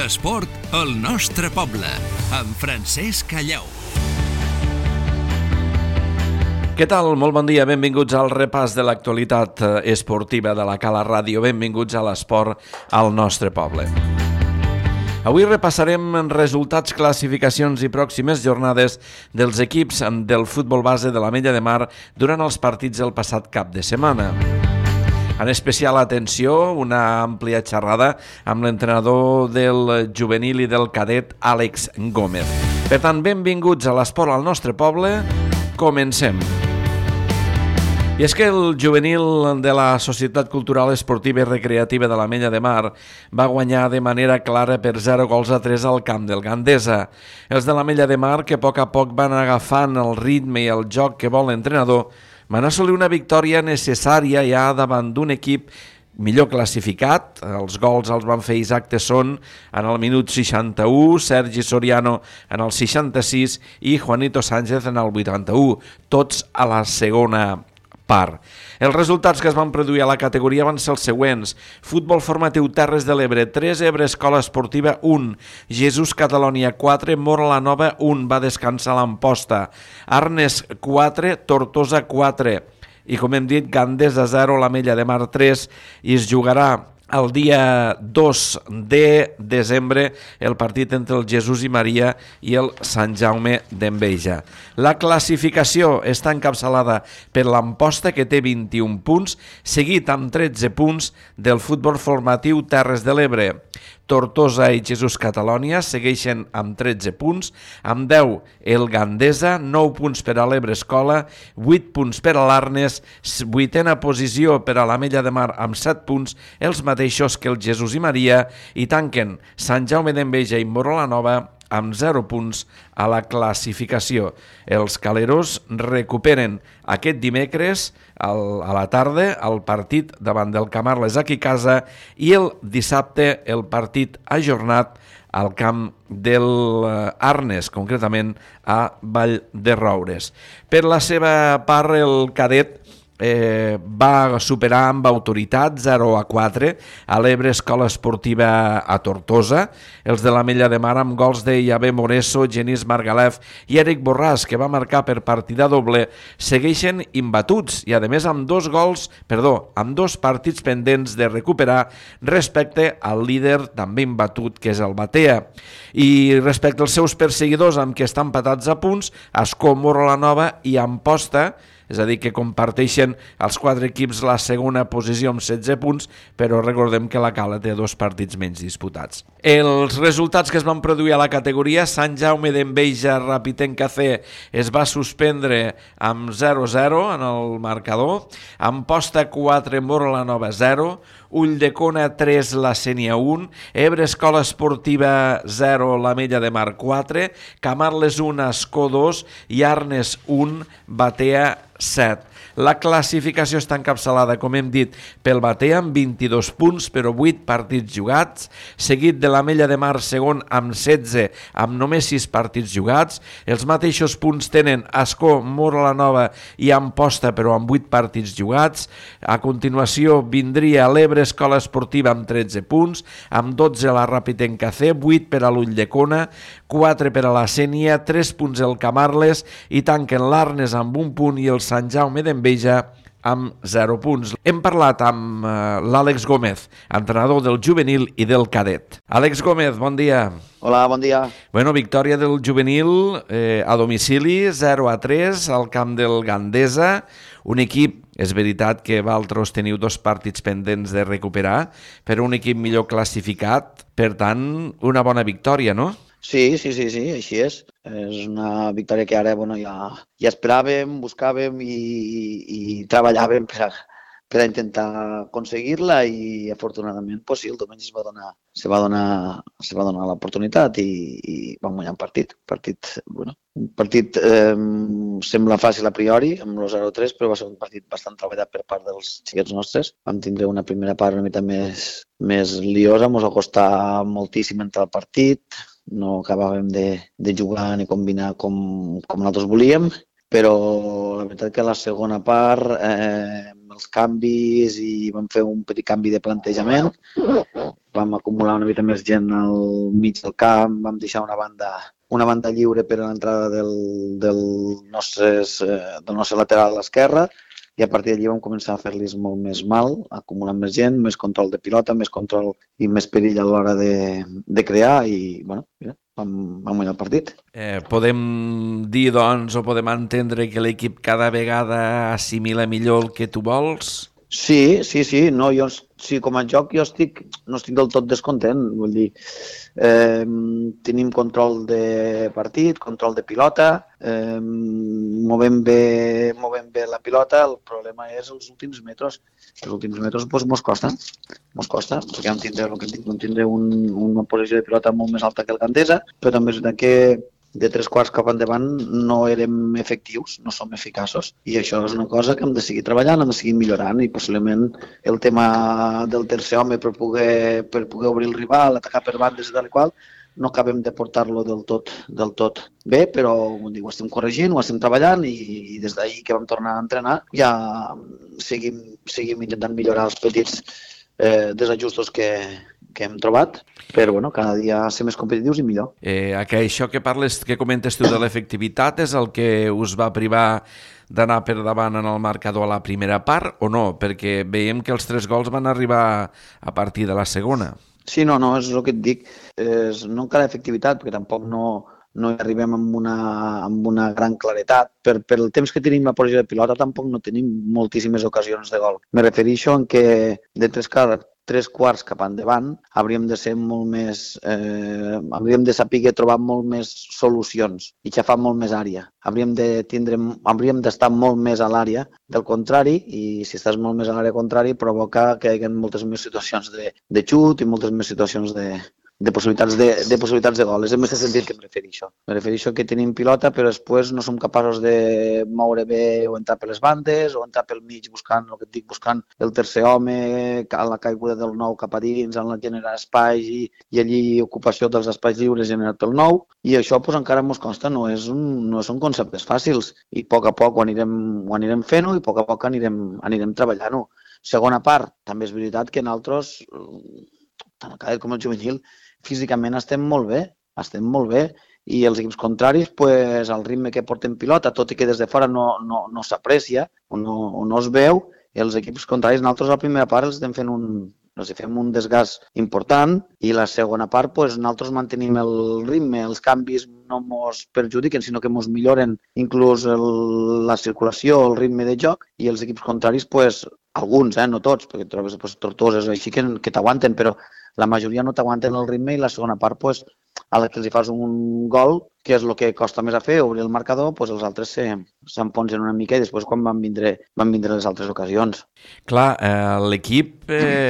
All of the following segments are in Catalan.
L'esport al nostre poble, amb Francesc Callau. Què tal? Molt bon dia, benvinguts al repàs de l'actualitat esportiva de la Cala Ràdio, benvinguts a l'esport al nostre poble. Avui repassarem resultats, classificacions i pròximes jornades dels equips del futbol base de l'Ametlla de Mar durant els partits del passat cap de setmana. En especial atenció, una àmplia xerrada amb l'entrenador del juvenil i del cadet Àlex Gómez. Per tant, benvinguts a l'esport al nostre poble. Comencem. I és que el juvenil de la Societat Cultural Esportiva i Recreativa de l'Ametlla de Mar va guanyar de manera clara per 0-3 al camp del Gandesa. Els de l'Ametlla de Mar, que a poc van agafant el ritme i el joc que vol l'entrenador, van assolir una victòria necessària ja davant d'un equip millor classificat. Els gols els van fer Isaac Tesson en el minut 61, Sergi Soriano en el 66 i Juanito Sánchez en el 81, tots a la segona part. Els resultats que es van produir a la categoria van ser els següents: Futbol Formatiu Terres de l'Ebre 3, Ebre Escola Esportiva 1, Jesús Catalònia 4, Móra la Nova 1, va descansar l'Amposta, Arnes 4, Tortosa 4 i, com hem dit, Gandesa 0, l'Ametlla de Mar 3, i es jugarà el dia 2 de desembre el partit entre el Jesús i Maria i el Sant Jaume d'Enveja. La classificació està encapçalada per l'Amposta, que té 21 punts, seguit amb 13 punts del Futbol Formatiu Terres de l'Ebre. Tortosa i Jesús Catalònia segueixen amb 13 punts, amb 10 el Gandesa, 9 punts per a l'Ebre Escola, 8 punts per a l'Arnes, 8a posició per a l'Ametlla de Mar amb 7 punts, els mateixos que el Jesús i Maria, i tanquen Sant Jaume d'Enveja i Móra la Nova amb 0 punts a la classificació. Els caleros recuperen aquest dimecres a la tarda el partit davant del Camarles aquí a casa i el dissabte el partit ajornat al camp del Arnes, concretament a Vall de Roures. Per la seva part, el cadet va superar amb autoritat 0-4 a l'Ebre Escola Esportiva a Tortosa. Els de l'Ametlla de Mar amb gols de Iavé Moreso, Genís Margalef i Eric Borràs, que va marcar per partida doble, segueixen imbatuts i a més amb dos partits pendents de recuperar respecte al líder també imbatut, que és el Batea. I respecte als seus perseguidors, amb què estan empatats a punts, Ascó, Móra la Nova i Amposta, és a dir, que comparteixen els 4 equips la segona posició amb 16 punts, però recordem que la Cala té 2 partits menys disputats. Els resultats que es van produir a la categoria: Sant Jaume d'Enveja Rapitenca C es va suspendre amb 0-0 en el marcador, Amposta 4, Móra la Nova 0, Ulldecona 3, la Sénia 1, Ebre Escola Esportiva 0, l'Ametlla de Mar 4, Camarles 1, Ascó 2 i Arnes 1, Batea 7. La classificació està encapçalada, com hem dit, pel Batea amb 22 punts, però 8 partits jugats, seguit de l'Ametlla de Mar segon amb 16, amb només 6 partits jugats. Els mateixos punts tenen Ascó, Móra la Nova i Amposta, però amb 8 partits jugats. A continuació vindria l'Ebre Escola Esportiva amb 13 punts, amb 12 la Rapitenca C, 8 per a l'Ulldecona, 4 per a la Sénia, 3 punts el Camarles i tanquen l'Arnes amb 1 punt i el Sant Jaume d'Enveja amb 0 punts. Hem parlat amb l'Àlex Gómez, entrenador del juvenil i del cadet. Àlex Gómez, bon dia. Hola, bon dia. Bueno, victòria del juvenil a domicili, 0-3 al camp del Gandesa. Un equip, és veritat que vosaltres teniu 2 partits pendents de recuperar, però un equip millor classificat, per tant, una bona victòria, no? Sí, així és. És una victòria que ara ja esperàvem, buscàvem i treballàvem per a intentar aconseguir-la i afortunadament sí, el diumenge se va donar l'oportunitat i vam guanyar un partit sembla fàcil a priori, amb el 0-3, però va ser un partit bastant treballat per part dels xiquets nostres. Vam tindre una primera part una mica més liosa, ens va costar moltíssim entrar al partit, no acabàvem de jugar ni combinar com nosaltres volíem, però la veritat que a la segona part, els canvis, i vam fer un petit canvi de plantejament, vam acumular una mica més gent al mig del camp, vam deixar una banda lliure per a l'entrada del nostre lateral a l'esquerra, i a partir d'allí vam començar a fer-los molt més mal, acumulant més gent, més control de pilota, més control i més perill a l'hora de crear, i bueno, mira, vam guanyar el partit. Podem dir, doncs, o podem entendre que l'equip cada vegada assimila millor el que tu vols? Sí. No, sí, com a joc no estic del tot descontent. Vull dir, tenim control de partit, control de pilota, movem bé la pilota. El problema és els últims metres. Els últims metres mos costa, perquè vam tindre una posició de pilota molt més alta que el Gandesa, però també és veritat que de 3/4 cap endavant no érem efectius, no som eficaços, i això és una cosa que hem de seguir treballant, hem de seguir millorant, i possiblement el tema del tercer home per poder obrir el rival, atacar per bandes i tal i qual, no acabem de portar-lo del tot bé, però ho estem corregint, ho estem treballant, i des d'ahir que vam tornar a entrenar ja seguim intentant millorar els petits desajustos que hem trobat, però bueno, cada dia ser més competitius i millor. Això que comentes tu de l'efectivitat és el que us va privar d'anar per davant en el marcador a la primera part o no? Perquè veiem que els 3 gols van arribar a partir de la segona. Sí, no, és el que et dic. No encara efectivitat, perquè tampoc no hi arribem amb una gran claretat. Per el temps que tenim la posició de pilota tampoc no tenim moltíssimes ocasions de gol. Me refereixo en que de 3/4 cap endavant hauríem de ser molt més... hauríem de saber trobar molt més solucions i xafar molt més àrea. Hauríem d'estar molt més a l'àrea del contrari, i si estàs molt més a l'àrea contrari provoca que hi hagi moltes més situacions de xut i moltes més situacions de possibilitats de gol. És en aquest sentit que em refereixo. Me refereixo que tenim pilota, però després no som capaços de moure bé o entrar per les bandes o entrar pel mig buscant el tercer home, a la caiguda del nou cap a dins, en generar espais i allí ocupació dels espais lliures generat pel nou, i això encara ens consta, no són conceptes fàcils, i a poc ho anirem fent-ho i a poc anirem treballant-ho. Segona part, també és veritat que nosaltres, tant el cadet com el juvenil, físicament estem molt bé, i els equips contraris, al ritme que porten pilota, tot i que des de fora no s'aprecia o no es veu, els equips contraris, nosaltres a la primera part els fem un desgast important, i la segona part nosaltres mantenim el ritme, els canvis no ens perjudiquen, sinó que ens milloren inclús la circulació, el ritme de joc, i els equips contraris, alguns, no tots, perquè trobes tortoses així que t'aguanten, però la majoria no t'aguanten el ritme, i la segona part, a la que els fas un gol, que és el que costa més a fer, obrir el marcador, els altres s'enfonsen una mica, i després quan van vindre les altres ocasions. Clar, l'equip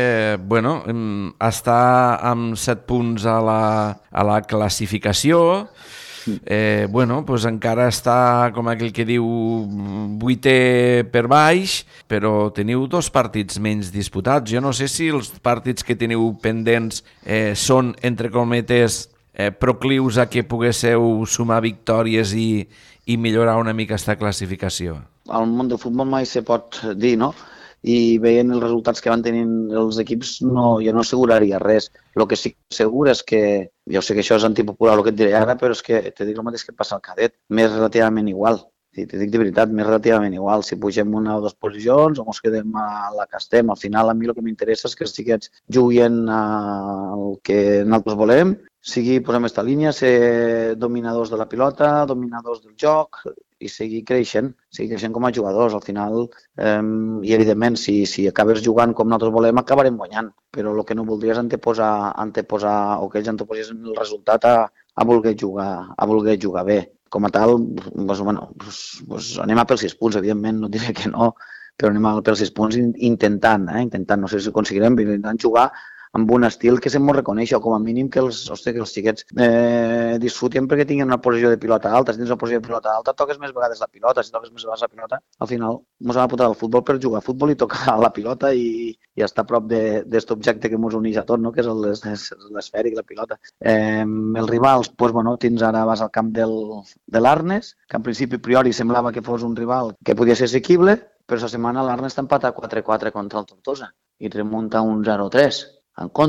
està amb 7 punts a la classificació, encara està, com aquell que diu, 8è per baix, però teniu 2 partits menys disputats. Jo no sé si els partits que teniu pendents són, entre cometes, proclius a que poguéssiu sumar victòries i millorar una mica aquesta classificació. Al món del futbol mai se pot dir, no? I veient els resultats que van tenint els equips, jo no asseguraria res. El que sí que segur és que, jo sé que això és antipopular el que et diré ara, però és que te dic el mateix que passa al cadet, més relativament igual. Sí, te dic de veritat, més relativament igual. Si pugem 1 o 2 posicions o ens quedem a la que estem, al final a mi el que m'interessa és que els xiquets juguin el que nosaltres volem, sigui, posem aquesta línia, ser dominadors de la pilota, dominadors del joc, i seguir creixent com a jugadors. Al final, i evidentment, si acabes jugant com nosaltres volem, acabarem guanyant. Però el que no voldria és anteposar o que ells anteposessin el resultat a voler jugar bé. Com a tal, anem a pels 6 punts, evidentment, no diré que no, però anem a pels 6 punts intentant, no sé si ho aconseguirem, però intentant jugar amb un estil que se'm reconeix, o com a mínim que els xiquets disfruten perquè tinguin una posició de pilota alta. Si tens una posició de pilota alta, toques més vegades la pilota. Si toques més vegades la pilota, al final ens hem apuntat al futbol per jugar a futbol i tocar la pilota i estar a prop d'aquest objecte que ens uneix a tot, no? Que és l'esfèric, la pilota. Els rivals, tens ara vas al camp de l'Arnes, que en principi a priori semblava que fos un rival que podia ser assequible, però aquesta setmana l'Arnes està empatat 4-4 contra el Tortosa i remunta un 0-3 en contra.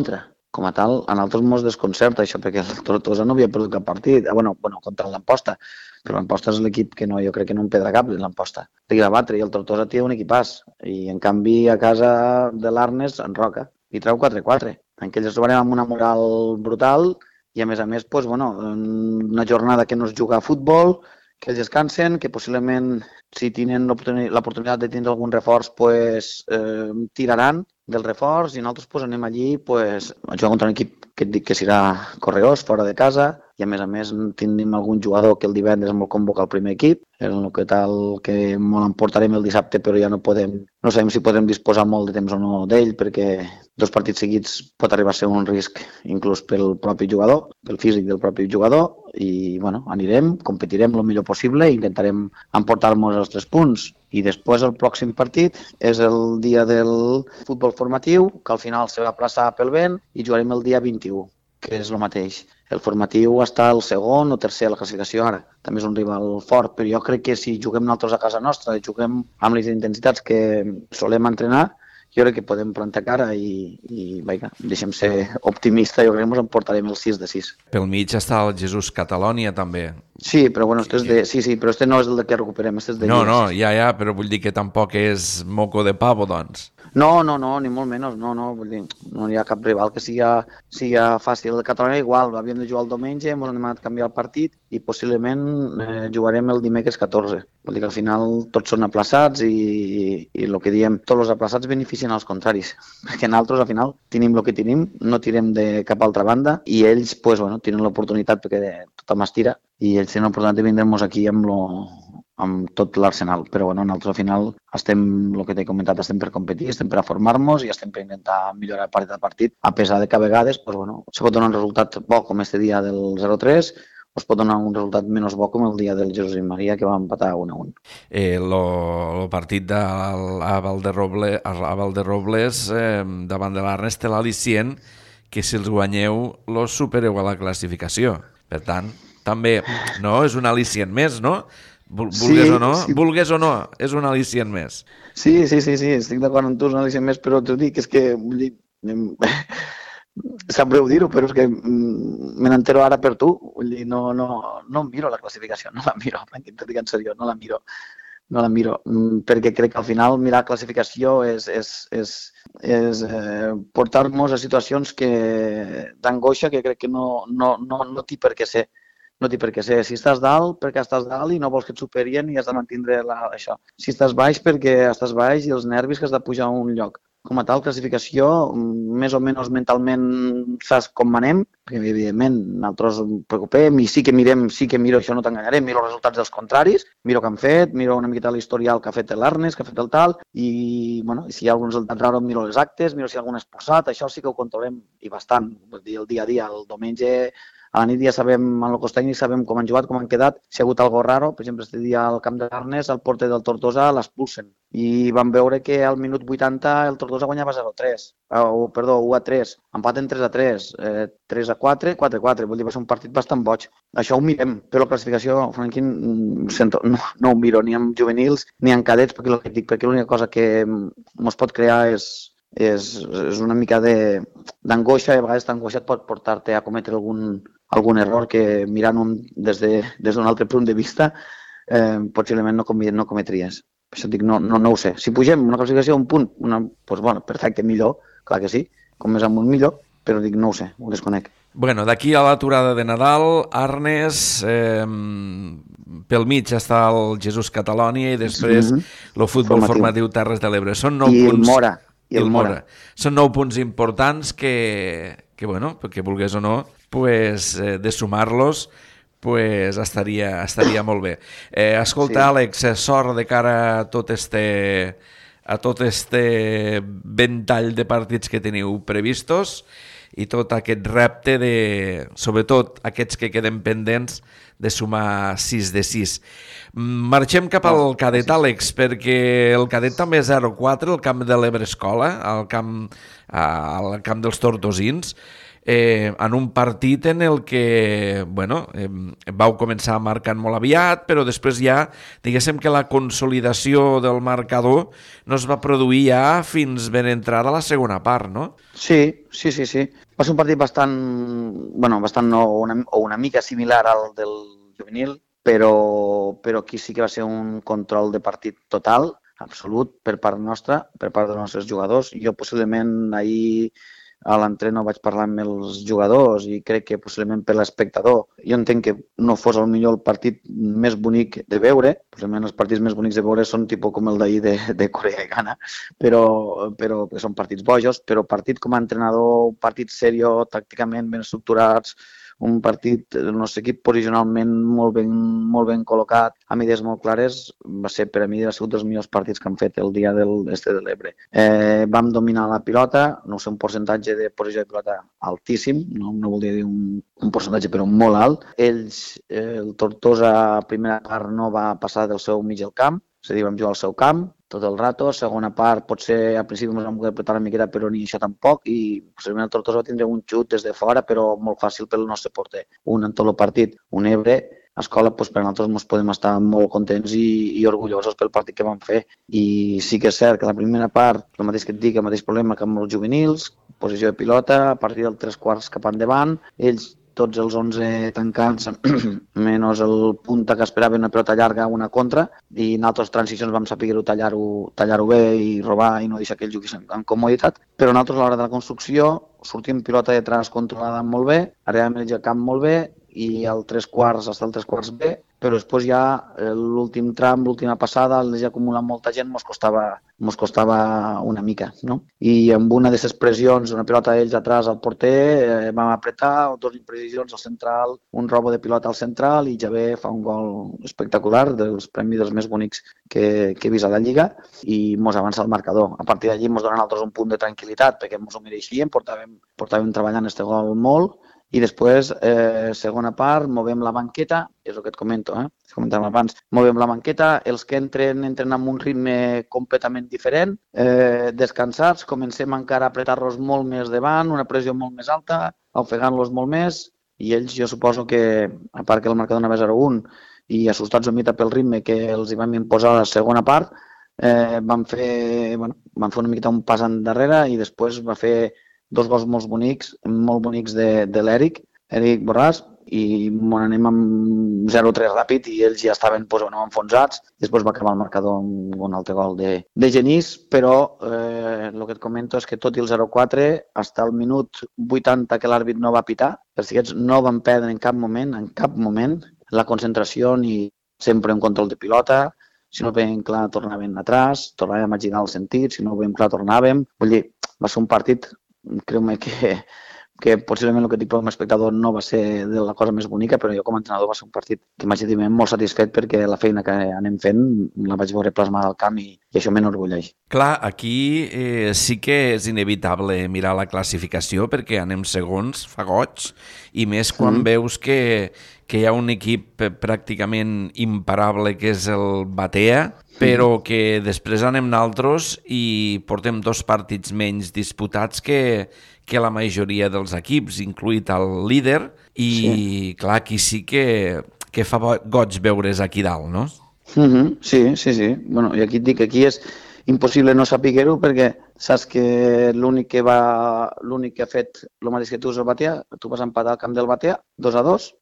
com a tal, a nosaltres ens desconcerta això, perquè el Tortosa no havia perdut cap partit. Bueno, contra l'Amposta, però l'Amposta és l'equip que jo crec que no en pedra cap, l'Amposta. Té que batre, i el Tortosa té un equipàs, i en canvi a casa de l'Arnes enroca, i treu 4-4. En què ells trobarem amb una moral brutal, i a més, doncs, una jornada que no es juga a futbol, que ells descansen, que possiblement, si tenen l'oportunitat de tindre algun reforç, tiraran del reforç, i nosaltres anem allí a jugar contra un equip que et dic que serà Correós, fora de casa, i a més tenim algun jugador que el divendres me'l convoca al primer equip, el que tal que me l'emportarem el dissabte, però ja no sabem si podem disposar molt de temps o no d'ell, perquè 2 partits seguits pot arribar a ser un risc inclús pel propi jugador, pel físic del propi jugador, i anirem, competirem el millor possible i intentarem emportar-nos els 3 punts. I després el pròxim partit és el dia del futbol formatiu, que al final se va aplaçar pel vent, i jugarem el dia 21, que és el mateix. El formatiu està el segon o tercer a la classificació ara. També és un rival fort, però jo crec que si juguem nosaltres a casa nostra, juguem amb les intensitats que solem entrenar, jo crec que podem plantar cara i deixem ser optimista, jo crec que ens emportarem el 6-6. Pel mig està el Jesús Catalònia, també. Sí, però però este no és el que recuperem, este és de No, ja, però vull dir que tampoc és moco de pavo, doncs. No, ni molt menys, vull dir, no hi ha cap rival que sigui fàcil. El Catalunya igual, havíem de jugar el diumenge, ens hem anat a canviar el partit i possiblement jugarem el dimecres 14. Vol dir que al final tots són aplaçats i el que diem, tots els aplaçats beneficien als contraris, perquè nosaltres al final tenim el que tenim, no tirem de cap altra banda i ells tenen l'oportunitat perquè tothom es tira i ells tenen l'oportunitat de vindre-nos aquí amb tot l'arsenal, però nosaltres al final estem, el que t'he comentat, estem per competir, estem per a formar-nos i estem per intentar millorar partit a partit, a pesar de que a vegades se pot donar un resultat bo com este dia del 0-3, o es pot donar un resultat menys bo com el dia del Jesús i Maria, que va empatar 1-1. El partit a Valderobles davant de l'Arnes té l'al·licient que si els guanyeu los supereu a la classificació. Per tant, també és un al·licient més, no? Vulgues o no, és un al·licient més. Sí, estic d'acord amb tu, és un al·licient més, però t'ho dic, és que sap greu dir-ho, però és que me n'entero ara per tu, vull dir, no miro la classificació, no la miro, t'ho dic en sèrio, no la miro, perquè crec que al final mirar la classificació és portar-nos a situacions d'angoixa que crec que no té per què ser. No té per què ser. Si estàs dalt, perquè estàs dalt i no vols que et superien i has de mantindre això. Si estàs baix, perquè estàs baix i els nervis que has de pujar a un lloc. Com a tal, classificació, més o menys mentalment saps com anem, perquè evidentment nosaltres ens preocupem i sí que miro, això no t'enganyaré, miro els resultats dels contraris, miro què han fet, miro una miqueta l'historial que ha fet l'Arnes, que ha fet el tal, i si hi ha algun resultat raro miro les actes, miro si hi ha algun expulsat, això sí que ho controlem i bastant. Vull dir, el dia a dia, el diumenge a la nit ja sabem, en el cos tècnic, sabem com han jugat, com han quedat, si ha hagut algo raro. Per exemple, este dia al camp de l'Arnes, el porter del Tortosa l'expulsen. I vam veure que al minut 80 el Tortosa guanyava 0-3. 1-3. Empaten 3-3. 3-4, 4-4. Vull dir, va ser un partit bastant boig. Això ho mirem, però la classificació, Franquín, no ho miro ni amb juvenils ni amb cadets, perquè l'única cosa que ens pot crear és una mica d'angoixa, i a vegades l'angoixa et pot portar-te a cometre algun error que mirant des d'un altre punt de vista possiblement no cometries. Per això dic, no ho sé. Si pugem una classificació a un punt, perfecte, millor, clar que sí, com més amunt millor, però dic, no ho sé, ho desconec. Bueno, d'aquí a l'aturada de Nadal, Arnes, pel mig està el Jesús Catalònia i després el futbol formatiu Terres de l'Ebre. Són 9 punts. I el Mora. Són 9 punts importants que vulgués o no, de sumar-los, estaria molt bé. Escolta, sí. Àlex, sort de cara a tot este ventall de partits que teniu previstos i tot aquest repte sobretot aquests que queden pendents, de sumar 6-6. Marxem cap al cadet, Àlex, perquè el cadet també és 0-4, el camp de l'Ebre Escola, al camp dels tortosins, en un partit en el que vau començar marcant molt aviat, però després ja, diguéssim que la consolidació del marcador no es va produir ja fins ben entrada la segona part, no? Sí. Va ser un partit bastant o una mica similar al del juvenil, però aquí sí que va ser un control de partit total, absolut, per part nostra, per part dels nostres jugadors. Jo possiblement ahir a l'entreno vaig parlar amb els jugadors i crec que possiblement per l'espectador jo entenc que no fos el millor el partit més bonic de veure, possiblement els partits més bonics de veure són tipus com el d'ahir de Corea i Ghana, però són partits bojos, però partit com a entrenador, un partit serio, tàcticament ben estructurats, un partit, el nostre equip posicionalment molt ben col·locat, amb idees molt clares, va ser per a mi ha sigut dels millors partits que han fet el dia de l'Ebre. Vam dominar la pilota, no sé, un percentatge de posició de pilota altíssim, no volia dir un percentatge però molt alt. Ells, el Tortosa, a primera part no va passar del seu mig del camp, és a dir, vam jugar al seu camp tot el rato. Segona part, potser al principi ens vam poder apretar una miqueta, però ni això tampoc, i possiblement el Tortosa va tindre un xut des de fora, però molt fàcil pel nostre porter. Un en tot el partit, un Ebre, a escola, doncs per nosaltres ens podem estar molt contents i orgullosos pel partit que vam fer. I sí que és cert que la primera part, el mateix que et dic, el mateix problema que amb els juvenils, posició de pilota, a partir del 3/4 cap endavant, ells tots els 11 tancats, menys el punta que esperaven una pilota llarga, una contra, i en altres transicions vam saber tallar-ho bé i robar i no deixar que ells juguessin amb comoditat. Però nosaltres a l'hora de la construcció sortim pilota de tras controlada molt bé, àrea de mig del camp molt bé, i el 3/4 fins al 3/4 bé, però després ja l'últim tram, l'última passada, al acumular molta gent, mos costava una mica, no? I amb una d'aquestes pressions, una pilota d'ells atrás al porter, vam apretar, dos imprecisions al central, un robo de pilota al central, i Javé fa un gol espectacular, dels premis dels més bonics que he vist a la Lliga, i mos avança el marcador. A partir d'allí mos donen altres un punt de tranquil·litat, perquè mos ho mereixíem, portàvem treballant este gol molt. I després, segona part, movem la banqueta, és el que et comento, comentàvem abans, movem la banqueta, els que entren amb un ritme completament diferent, descansats, comencem encara a apretar-los molt més davant, una pressió molt més alta, ofegant-los molt més, i ells, jo suposo que, a part que el marcador anava 0-1, i assustats una mica pel ritme que els hi vam imposar a la segona part, van fer una miqueta un pas endarrere, i després va fer dos gols molt bonics de l'Eric Borràs, i anem amb 0-3 ràpid i ells ja estaven enfonsats. Després va acabar el marcador amb un altre gol de Genís, però el que et comento és que tot i el 0-4, fins al minut 80 que l'àrbit no va pitar, els xiquets no van perdre en cap moment, la concentració ni sempre un control de pilota. Si no ho veiem clar, tornàvem atrás, tornàvem a girar el sentit, si no ho veiem clar, tornàvem. Vull dir, va ser un partit, creu-me que possiblement el que dic com a espectador no va ser de la cosa més bonica, però jo com a entrenador va ser un partit que m'he molt satisfet perquè la feina que anem fent la vaig veure plasmada al camp i això m'enorgulleix. Clar, aquí sí que és inevitable mirar la classificació perquè anem segons, fa goig, i més quan veus que hi ha un equip pràcticament imparable que és el Batea, però que després anem naltros i portem 2 partits menys disputats que la majoria dels equips, incluït el líder, i clar, aquí sí que fa goig veure's aquí dalt, no? Sí. Bueno, i aquí et dic que aquí és impossible no saber-ho perquè saps que l'únic que ha fet el mateix que tu és el Batea, tu vas empatar al camp del Batea 2-2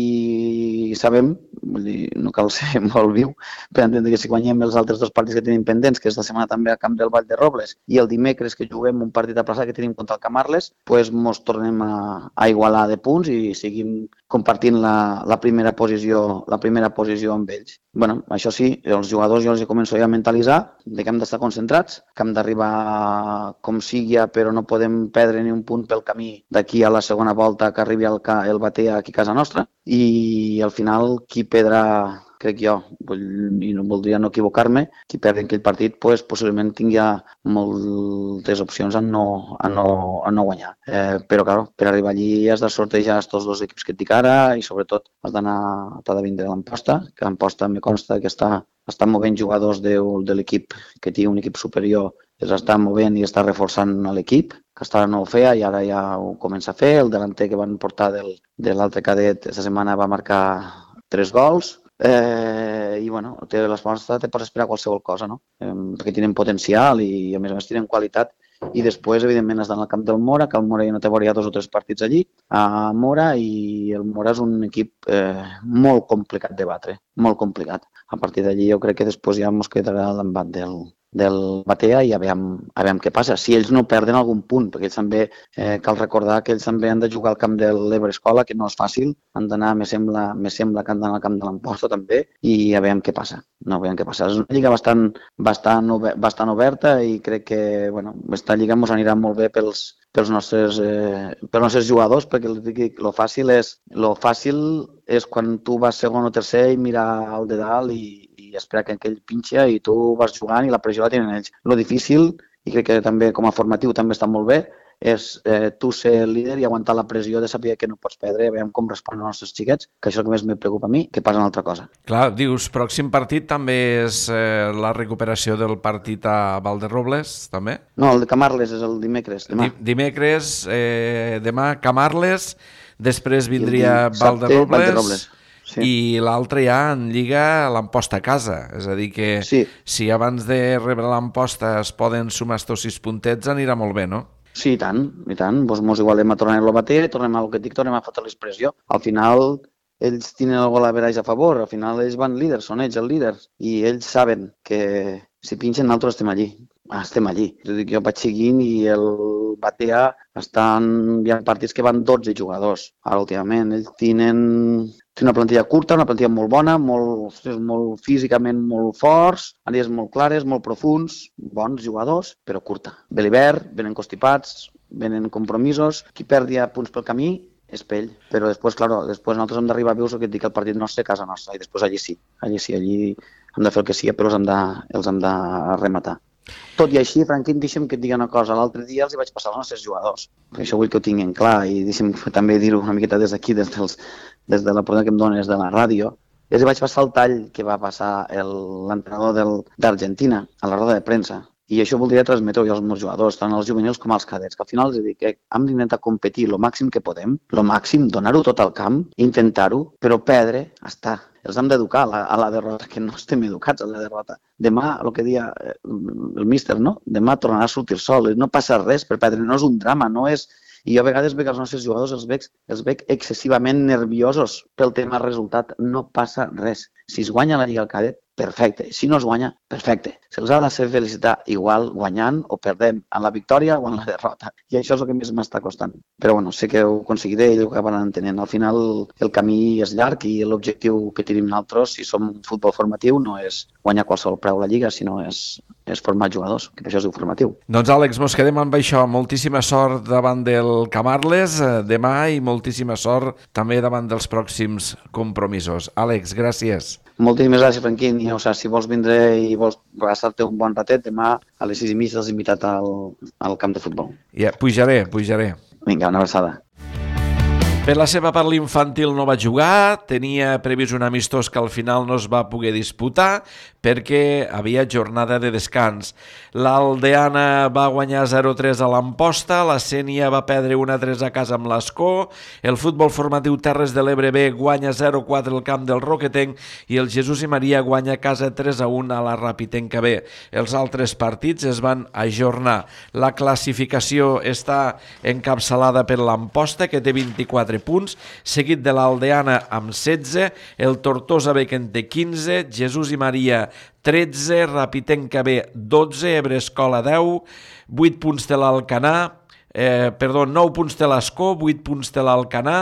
i sabem, vull dir, no cal ser molt viu per entendre que si guanyem els altres 2 partits que tenim pendents, que és la setmana també al camp del Vall de Robles i el dimecres que juguem un partit a plaçar que tenim contra el Camarles, doncs mos tornem a igualar de punts i seguim compartint la primera posició amb ells. Bueno, això sí, els jugadors jo els començo ja a mentalitzar que hem d'estar concentrats, que hem d'arribar com sigui, però no podem perdre ni un punt pel camí d'aquí a la segona volta que arribi el Batea aquí a casa nostra i al final qui perdrà, crec jo, i no voldria no equivocar-me, qui perd aquell partit possiblement tingui moltes opcions a no guanyar. Però, clar, per arribar allí has de sortejar tots 2 equips que et dic ara i sobretot has de vindre a l'Amposta, que l'Amposta me consta que està movent jugadors de l'equip que té un equip superior, els està movent i està reforçant l'equip, que hasta ara no ho feia i ara ja ho comença a fer. El delanter que van portar de l'altre cadet aquesta setmana va marcar 3 gols. I l'Amposta te pots esperar qualsevol cosa, no? Perquè tenen potencial i a més tenen qualitat i després, evidentment, has d'anar al camp del Mora, que el Mora ja no té veure 2 o 3 partits allí, a Mora, i el Mora és un equip molt complicat de batre, molt complicat. A partir d'allí jo crec que després ja ens quedarà l'embat del Batea i a veure què passa. Si ells no perden algun punt, perquè ells també, cal recordar que ells també han de jugar al camp de l'Ebre Escola, que no és fàcil, han d'anar, me sembla que han d'anar al camp de l'Amposta també, i a veure què passa. No, a veure què passa. És una lliga bastant oberta i crec que aquesta lliga ens anirà molt bé pels nostres jugadors, perquè el fàcil és quan tu vas segon o tercer i mirar al de dalt i esperar que aquell pinxa i tu vas jugant i la pressió la tenen ells. Lo difícil, i crec que també com a formatiu també està molt bé, és tu ser el líder i aguantar la pressió de saber que no pots perdre, veiem com responen els nostres xiquets, que això és el que més me preocupa a mi, que passa una altra cosa. Clar, dius, pròxim partit també és la recuperació del partit a Valderrobles, també? No, el de Camarles és el dimecres, demà. Dimecres, demà Camarles, després vindria Valderrobles. Sí. I l'altre ja en Lliga l'Amposta a casa, és a dir que si abans de rebre l'Amposta es poden sumar estos 6 puntets anirà molt bé, no? Sí, i tant. Doncs mos igualem a tornar a bater, tornem a que dic, tornem a fotre-los pressió. Al final ells tenen el gol average a favor, al final ells van líders, són ells els líders, i ells saben que si pinxen nosaltres estem allí. Jo vaig seguint i el Batea hi ha partits que van 12 jugadors. Ara, últimament, ells tenen una plantilla curta, una plantilla molt bona, molt físicament molt forts, àrees molt clares, molt profuns, bons jugadors, però curta. Ve l'hivern, venen constipats, venen compromisos, qui perdi punts pel camí és pell, però després nosaltres hem d'arribar vius, que et dic, el partit nostre a casa nostra, i després allí hem de fer el que sigui, però els hem de rematar. Tot i així, Franquín, deixa'm que et digui una cosa. L'altre dia els hi vaig passar als nostres jugadors. Això vull que ho tinguin clar i deixa'm també dir-ho una miqueta des d'aquí, des de la porta que em dones de la ràdio. Els hi vaig passar el tall que va passar l'entrenador d'Argentina a la roda de premsa. I això voldria transmetre-ho als meus jugadors, tant als juvenils com als cadets, que al final els dic que hem d'intentar competir el màxim que podem, el màxim, donar-ho tot al camp, intentar-ho, però perdre, està. Els hem d'educar a la derrota, que no estem educats a la derrota. Demà, el que deia el míster, no? Demà tornarà a sortir sol, no passa res per perdre, no és un drama, no és... I jo a vegades veig els nostres jugadors, els veig excessivament nerviosos pel tema resultat. No passa res. Si es guanya la Lliga al cadet, perfecte. Si no es guanya, perfecte. Se'ls ha de ser felicitar igual guanyant o perdem en la victòria o en la derrota. I això és el que més m'està costant. Però sé que ho aconseguiré i ho acabaran entenent. Al final el camí és llarg i l'objectiu que tenim nosaltres, si som un futbol formatiu, no és guanyar qualsevol preu a la Lliga, sinó és formar jugadors, que això és formatiu. Doncs Àlex, mos quedem amb això. Moltíssima sort davant del Camarles demà i moltíssima sort també davant dels pròxims compromisos. Àlex, gràcies. Moltíssimes gràcies, Franquín. I, si vols vindre i vols passar-te un bon ratet, demà a les 6:30 t'has invitat al camp de futbol. Ja, pujaré. Vinga, una abraçada. Per la seva part, l'infantil no va jugar, tenia previst un amistós que al final no es va poder disputar perquè havia jornada de descans. L'Aldeana va guanyar 0-3 a l'Amposta, la Sénia va perdre 1-3 a casa amb l'Escó, el futbol formatiu Terres de l'Ebre B guanya 0-4 al camp del Roquetenc i el Jesús i Maria guanya a casa 3-1 a la Rapitenca B. Els altres partits es van ajornar. La classificació està encapçalada per l'Amposta, que té 24 punts, seguit de l'Aldeana amb 16, el Tortosa B, que en té 15, Jesús i Maria 13, Rapitenca B 12, Ebre Escola 10, 8 punts de l'Alcanar, 9 punts de l'Escó, 8 punts de l'Alcanar,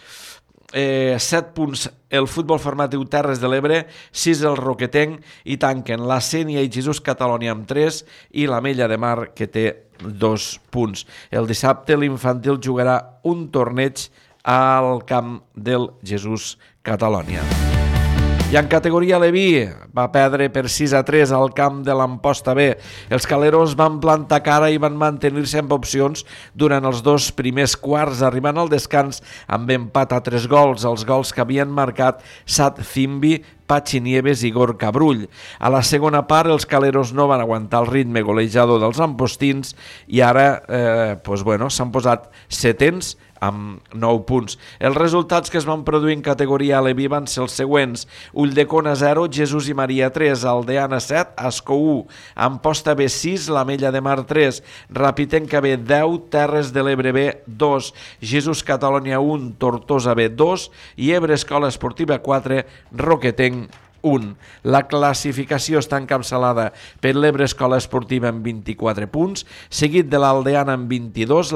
7 punts el futbol formatiu Terres de l'Ebre, 6 el Roquetenc, i tanquen la Sénia i Jesús Catalònia amb 3 i la Mella de Mar, que té 2 punts. El dissabte l'infantil jugarà un torneig al camp del Jesús Catalònia. I en categoria Leví va perdre per 6-3 al camp de l'Amposta B. Els caleros van plantar cara i van mantenir-se amb opcions durant els 2 primers quarts, arribant al descans amb empat a 3 gols, els gols que havien marcat Sat Zimbi, Pachi Nieves i Gorka Brull. A la segona part, els caleros no van aguantar el ritme golejador dels ampostins i ara s'han posat setens amb 9 punts. Els resultats que es van produir en categoria Alevi van ser els següents: Ulldecona 0, Jesús i Maria 3, Aldeana 7, Ascó 1, Amposta B 6, l'Ametlla de Mar 3, Rapitenca B 10, Terres de l'Ebre B 2, Jesús Catalunya 1, Tortosa B 2 i Ebre Escola Esportiva 4, Roquetenc 1. La classificació està encapçalada per l'Ebre Escola Esportiva amb 24 punts, seguit de l'Aldeana amb 22,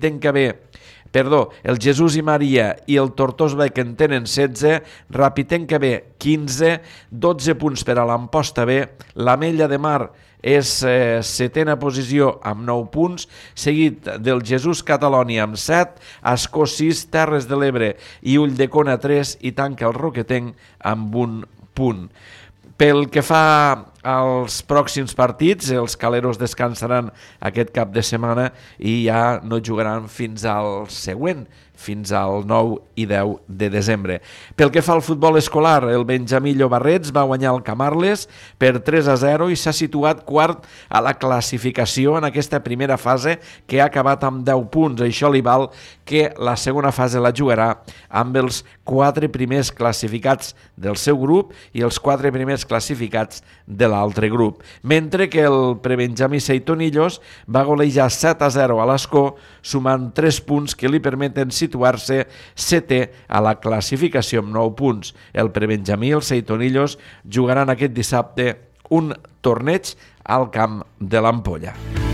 el Jesús i Maria i el Tortosa B que en tenen 16, Rapitenca B 15, 12 punts per a l'Amposta B, l'Ametlla de Mar és setena posició amb 9 punts, seguit del Jesús Catalunya amb 7, Ascó 6, Terres de l'Ebre i Ulldecona 3 i tanca el Roquetenc amb 1 punt. Pel que fa als pròxims partits, els caleros descansaran aquest cap de setmana i ja no jugaran fins al següent, fins al 9 i 10 de desembre. Pel que fa al futbol escolar, el Benjamí Llobarrets va guanyar el Camarles per 3-0 i s'ha situat quart a la classificació en aquesta primera fase, que ha acabat amb 10 punts. Això li val que la segona fase la jugarà amb els 4 primers classificats del seu grup i els 4 primers classificats de l'altre grup. Mentre que el prebenjamí Seitonillos va golejar 7-0 a l'Ascó, sumant 3 punts que li permeten situar-se setè a la classificació amb 9 punts. El prebenjamí i el Seitonillos jugaran aquest dissabte un torneig al camp de l'Ampolla.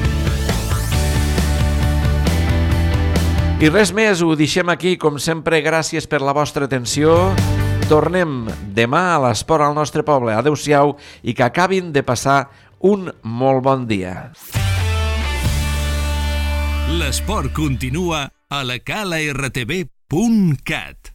I res més, ho deixem aquí. Com sempre, gràcies per la vostra atenció. Tornem demà a l'Esport al nostre poble. Adéu-siau i que acabin de passar un molt bon dia. L'esport continua a la calartv.cat.